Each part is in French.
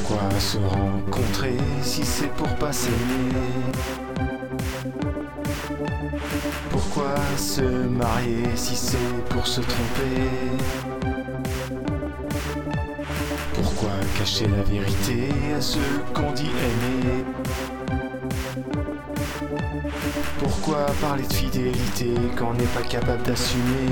Pourquoi se rencontrer si c'est pour pas s'aimer? Pourquoi se marier si c'est pour se tromper? Pourquoi cacher la vérité à ceux qu'on dit aimer? Pourquoi parler de fidélité quand on n'est pas capable d'assumer?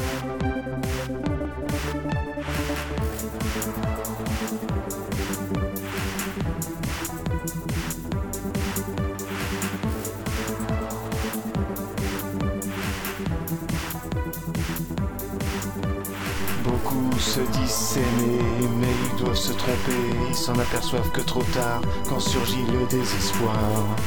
Beaucoup se disent s'aimer, mais ils doivent se tromper. Ils s'en aperçoivent que trop tard, quand surgit le désespoir.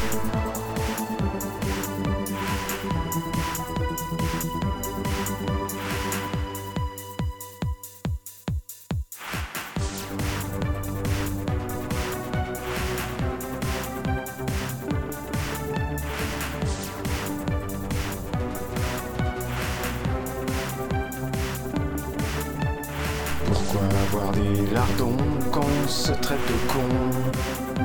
Pourquoi avoir des lardons quand on se traite de con?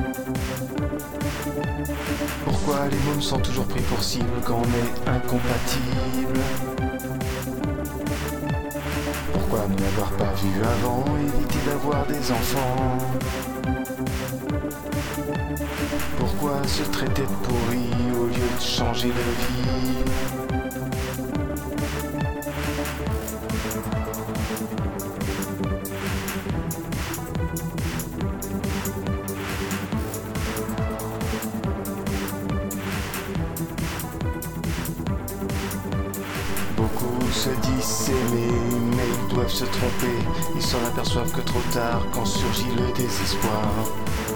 Pourquoi les mômes sont toujours pris pour cible quand on est incompatible? Pourquoi ne l'avoir pas vu avant, éviter d'avoir des enfants? Pourquoi se traiter de pourri au lieu de changer de vie? Beaucoup se disent s'aimer, mais ils doivent se tromper. Ils s'en aperçoivent que trop tard, quand surgit le désespoir.